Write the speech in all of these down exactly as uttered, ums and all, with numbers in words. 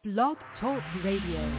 Blog Talk Radio.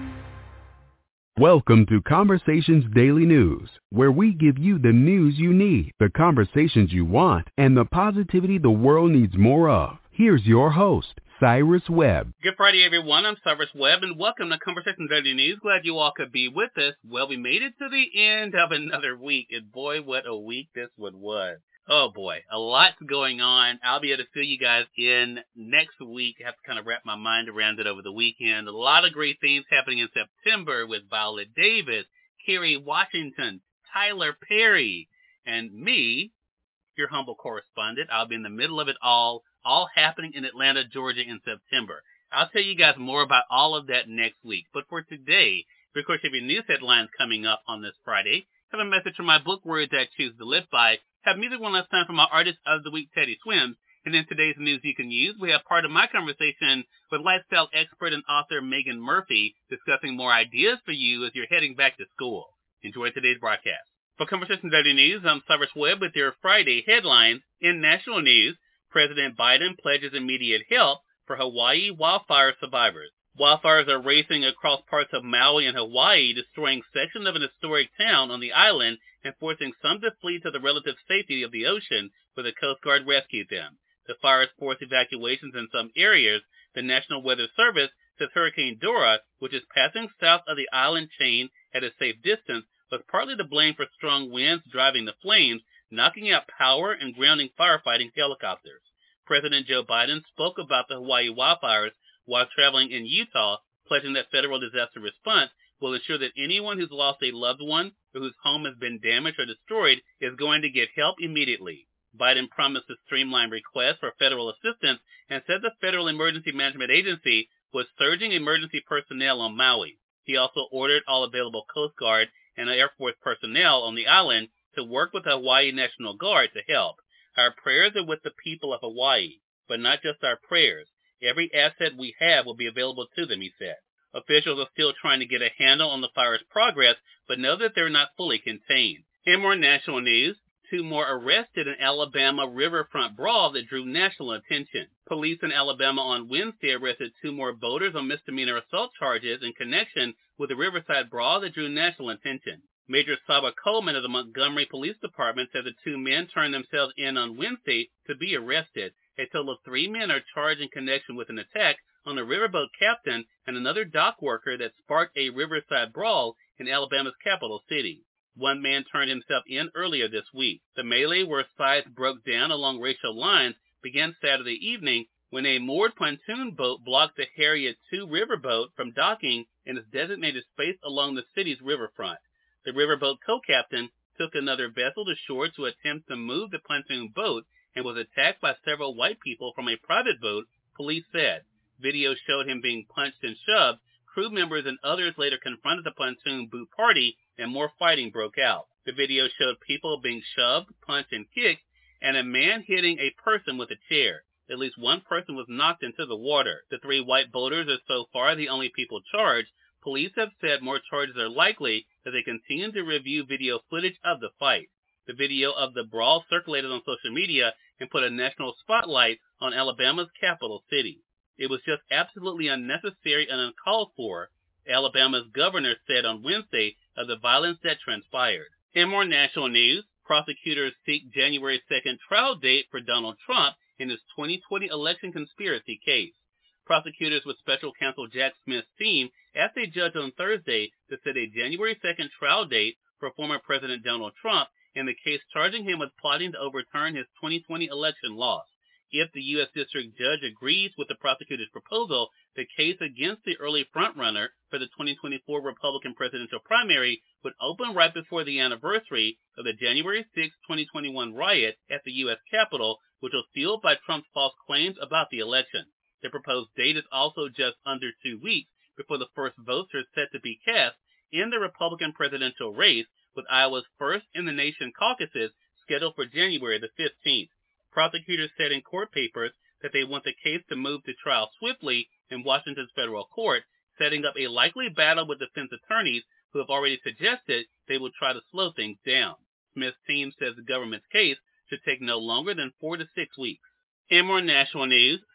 Welcome to Conversations Daily News, where we give you the news you need, the conversations you want, and the positivity the world needs more of. Here's your host, Cyrus Webb. Good Friday, everyone. I'm Cyrus Webb, and welcome to Conversations Daily News. Glad you all could be with us. Well, we made it to the end of another week, and boy, what a week this one was. Oh, boy, a lot's going on. I'll be able to fill you guys in next week. I have to kind of wrap my mind around it over the weekend. A lot of great things happening in September with Viola Davis, Kerry Washington, Tyler Perry, and me, your humble correspondent. I'll be in the middle of it all, all happening in Atlanta, Georgia in September. I'll tell you guys more about all of that next week. But for today, we of course have your news headlines coming up on this Friday. Have a message from my book, Words I Choose to Live By. Have music one last time from our Artist of the Week, Teddy Swims. And in today's news you can use, we have part of my conversation with lifestyle expert and author Megan Murphy discussing more ideas for you as you're heading back to school. Enjoy today's broadcast. For Conversation Daily News, I'm Cyrus Webb with your Friday headlines. In national news, President Biden pledges immediate help for Hawaii wildfire survivors. Wildfires are racing across parts of Maui and Hawaii, destroying sections of an historic town on the island and forcing some to flee to the relative safety of the ocean, where the Coast Guard rescued them. The fires forced evacuations in some areas. The National Weather Service says Hurricane Dora, which is passing south of the island chain at a safe distance, was partly to blame for strong winds driving the flames, knocking out power and grounding firefighting helicopters. President Joe Biden spoke about the Hawaii wildfires while traveling in Utah, pledging that federal disaster response will ensure that anyone who's lost a loved one or whose home has been damaged or destroyed is going to get help immediately. Biden promised to streamline requests for federal assistance and said the Federal Emergency Management Agency was surging emergency personnel on Maui. He also ordered all available Coast Guard and Air Force personnel on the island to work with the Hawaii National Guard to help. Our prayers are with the people of Hawaii, but not just our prayers. Every asset we have will be available to them, he said. Officials are still trying to get a handle on the fire's progress, but know that they're not fully contained. In more national news, two more arrested in Alabama riverfront brawl that drew national attention. Police in Alabama on Wednesday arrested two more boaters on misdemeanor assault charges in connection with the Riverside brawl that drew national attention. Major Saba Coleman of the Montgomery Police Department said the two men turned themselves in on Wednesday to be arrested. A total of three men are charged in connection with an attack on a riverboat captain and another dock worker that sparked a Riverside brawl in Alabama's capital city. One man turned himself in earlier this week. The melee, where sides broke down along racial lines, began Saturday evening when a moored pontoon boat blocked the Harriet two riverboat from docking in its designated space along the city's riverfront. The riverboat co-captain took another vessel to shore to attempt to move the pontoon boat and was attacked by several white people from a private boat, police said. Video showed him being punched and shoved. Crew members and others later confronted the pontoon boat party, and more fighting broke out. The video showed people being shoved, punched, and kicked, and a man hitting a person with a chair. At least one person was knocked into the water. The three white boaters are so far the only people charged. Police have said more charges are likely as they continue to review video footage of the fight. The video of the brawl circulated on social media and put a national spotlight on Alabama's capital city. It was just absolutely unnecessary and uncalled for, Alabama's governor said on Wednesday of the violence that transpired. In more national news, prosecutors seek January second trial date for Donald Trump in his twenty twenty election conspiracy case. Prosecutors with special counsel Jack Smith's team asked a judge on Thursday to set a January second trial date for former President Donald Trump in the case charging him with plotting to overturn his twenty twenty election loss. If the U S District Judge agrees with the prosecutor's proposal, the case against the early frontrunner for the twenty twenty-four Republican presidential primary would open right before the anniversary of the January sixth, twenty twenty-one riot at the U S Capitol, which was fueled by Trump's false claims about the election. The proposed date is also just under two weeks before the first votes are set to be cast in the Republican presidential race, with Iowa's first in the nation caucuses scheduled for January the fifteenth. Prosecutors said in court papers that they want the case to move to trial swiftly in Washington's federal court, setting up a likely battle with defense attorneys who have already suggested they will try to slow things down. Smith's team says the government's case should take no longer than four to six weeks. In more national news,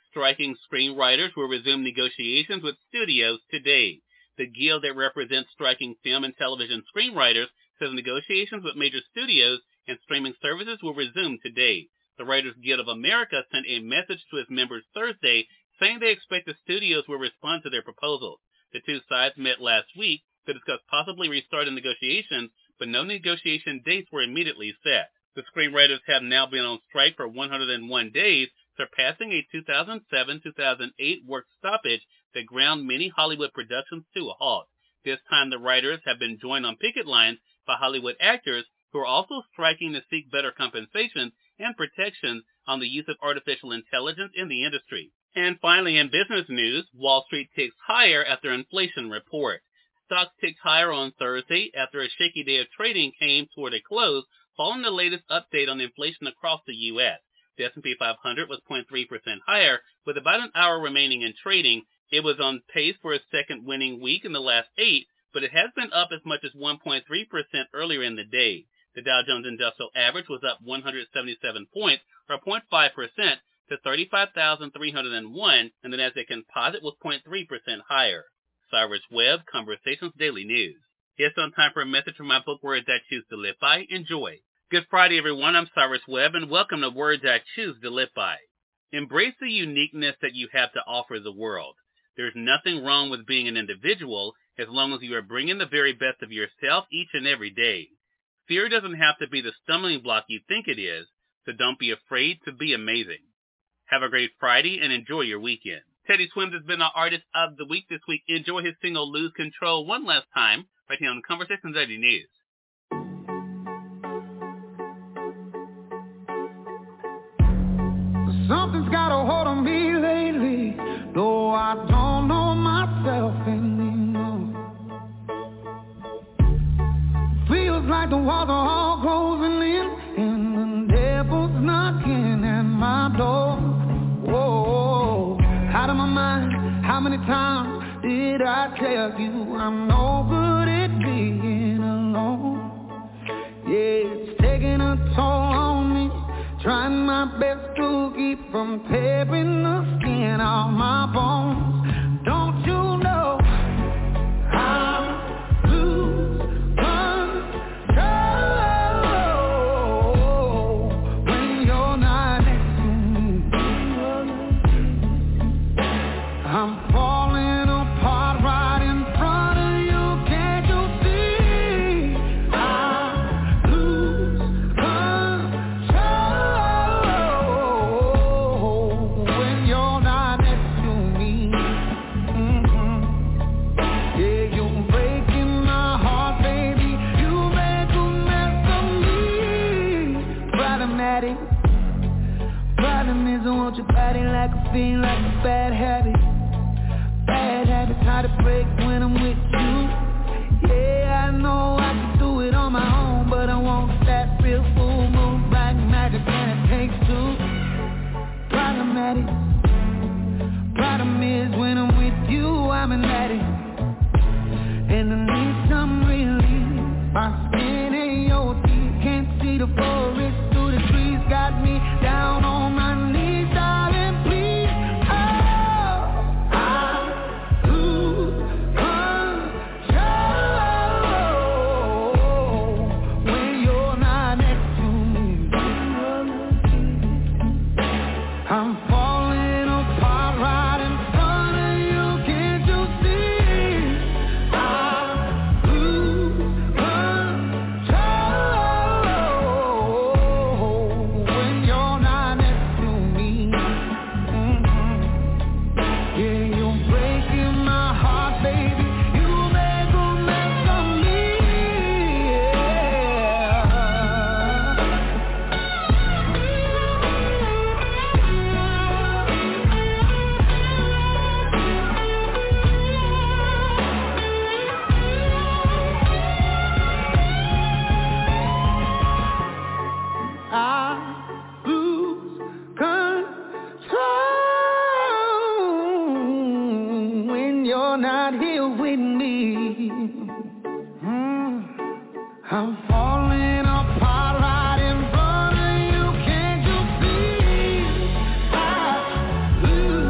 Striking screenwriters will resume negotiations with studios today. The guild that represents striking film and television screenwriters says negotiations with major studios and streaming services will resume today. The Writers Guild of America sent a message to its members Thursday saying they expect the studios will respond to their proposals. The two sides met last week to discuss possibly restarting negotiations, but no negotiation dates were immediately set. The screenwriters have now been on strike for one hundred one days, surpassing a two thousand seven to two thousand eight work stoppage that ground many Hollywood productions to a halt. This time the writers have been joined on picket lines by Hollywood actors who are also striking to seek better compensation and protections on the use of artificial intelligence in the industry. And finally, in business news, Wall Street ticks higher after inflation report. Stocks ticked higher on Thursday after a shaky day of trading came toward a close following the latest update on inflation across the U S. The S and P five hundred was zero point three percent higher, with about an hour remaining in trading. It was on pace for a second winning week in the last eight, but it has been up as much as one point three percent earlier in the day. The Dow Jones Industrial Average was up one hundred seventy-seven points, or zero point five percent, to thirty-five thousand three hundred one, and the Nasdaq Composite was zero point three percent higher. Cyrus Webb, Conversations Daily News. It's on time for a message from my book, Words I Choose to Live By. Enjoy. Good Friday, everyone. I'm Cyrus Webb, and welcome to Words I Choose to Live By. Embrace the uniqueness that you have to offer the world. There's nothing wrong with being an individual as long as you are bringing the very best of yourself each and every day. Fear doesn't have to be the stumbling block you think it is, so don't be afraid to be amazing. Have a great Friday and enjoy your weekend. Teddy Swims has been our Artist of the Week this week. Enjoy his single Lose Control one last time right here on Conversations Daily News. Something's got a hold on me lately, though I don't know myself anymore. Feels like the walls are all closing in, and the devil's knocking at my door. Whoa, out of my mind, how many times did I tell you I'm no good at being alone? Yeah, it's taking a toll on me, trying my best to keep from tearing the skin off my bones. Don't you know I lose control when you're not next to me? I'm falling apart right in front of you. Can't you see? I lose control when you're not next to me. Mm-hmm. Yeah, you're breaking my heart, baby. You make a mess of me. Problematic. Problem is I want your body like a fiend, like a bad habit. Bad habits hard to break when I'm with you. Yeah, I know I can do it on my own, but I want that real full move like magic, and it takes two. Problematic. Problem is when I'm with you, I'm an addict, and I need some relief. My skin ain't your teeth, can't see the forest through the trees. Got me down on my knees, darling, please. Oh, I lose control when you're not next to me. I'm falling apart right in front of you. Can't you see? I lose control when you're not next to me. Mhm. Yeah, you're breaking my heart, baby. You make a mess of me. I lose control when you're not here with me. Mm. I'm falling apart right in front of you. Can't you see? I lose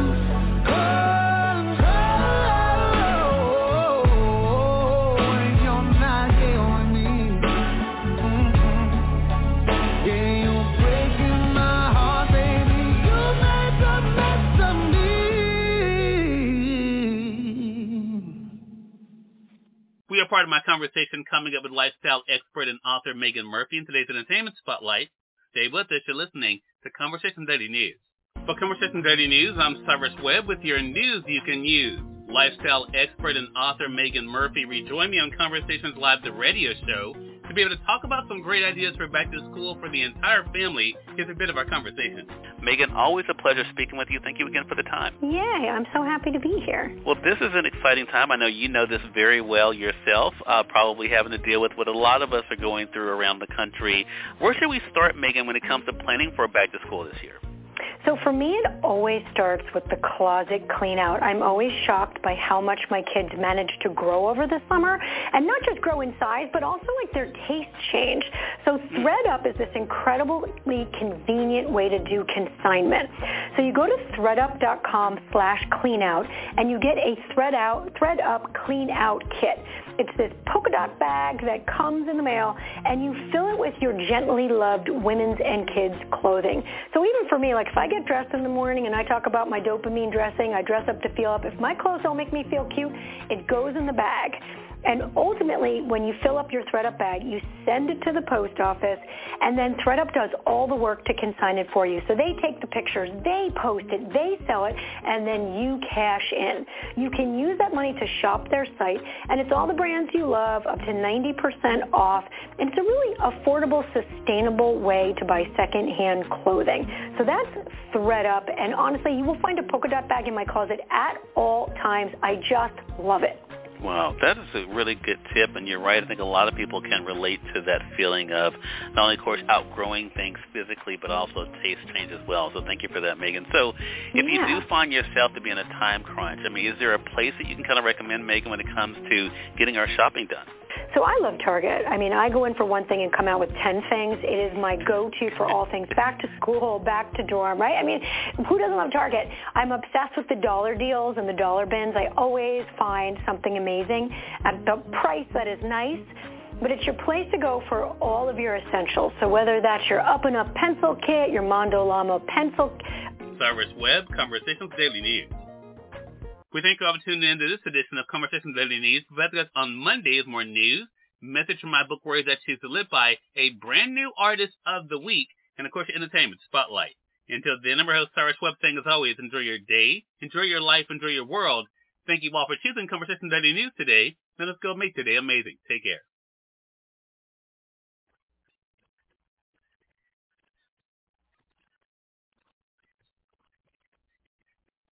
be a part of my conversation coming up with lifestyle expert and author Megan Murphy in today's Entertainment Spotlight. Stay with us. You're listening to Conversation Daily News. For Conversation Daily News, I'm Cyrus Webb with your news you can use. Lifestyle expert and author Megan Murphy rejoined me on Conversations Live, the radio show, to be able to talk about some great ideas for back to school for the entire family. Here's a bit of our conversation. Megan, always a pleasure speaking with you. Thank you again for the time. Yay, I'm so happy to be here. Well, this is an exciting time. I know you know this very well yourself, uh, probably having to deal with what a lot of us are going through around the country. Where should we start, Megan, when it comes to planning for back to school this year? So for me, it always starts with the closet clean out. I'm always shocked by how much my kids manage to grow over the summer, and not just grow in size, but also like their tastes change. So ThredUp is this incredibly convenient way to do consignment. So you go to thredup.com slash clean out, and you get a thread out, ThredUp clean out kit. It's this polka dot bag that comes in the mail, and you fill it with your gently loved women's and kids' clothing. So even for me, like if I get dressed in the morning and I talk about my dopamine dressing, I dress up to feel up. If my clothes don't make me feel cute, it goes in the bag. And ultimately, when you fill up your ThredUp bag, you send it to the post office, and then ThredUp does all the work to consign it for you. So they take the pictures, they post it, they sell it, and then you cash in. You can use that money to shop their site, and it's all the brands you love, up to ninety percent off. And it's a really affordable, sustainable way to buy secondhand clothing. So that's ThredUp, and honestly, you will find a polka dot bag in my closet at all times. I just love it. Wow, that is a really good tip, and you're right. I think a lot of people can relate to that feeling of not only, of course, outgrowing things physically, but also taste change as well. So thank you for that, Megan. So if yeah. you do find yourself to be in a time crunch, I mean, is there a place that you can kind of recommend, Megan, when it comes to getting our shopping done? So I love Target. I mean, I go in for one thing and come out with ten things. It is my go-to for all things back to school, back to dorm, right? I mean, who doesn't love Target? I'm obsessed with the dollar deals and the dollar bins. I always find something amazing at the price that is nice. But it's your place to go for all of your essentials. So whether that's your Up and Up pencil kit, your Mondo Llama pencil. Cyrus Webb, Conversations Daily News. We thank you all for tuning in to this edition of Conversations Daily News. Back with us on Monday is more news, message from my book, Words I Choose to Live By, a brand new artist of the week, and of course your entertainment spotlight. Until then, I'm your host, Cyrus Webb, saying as always, enjoy your day, enjoy your life, enjoy your world. Thank you all for choosing Conversations Daily News today. Let us go make today amazing. Take care.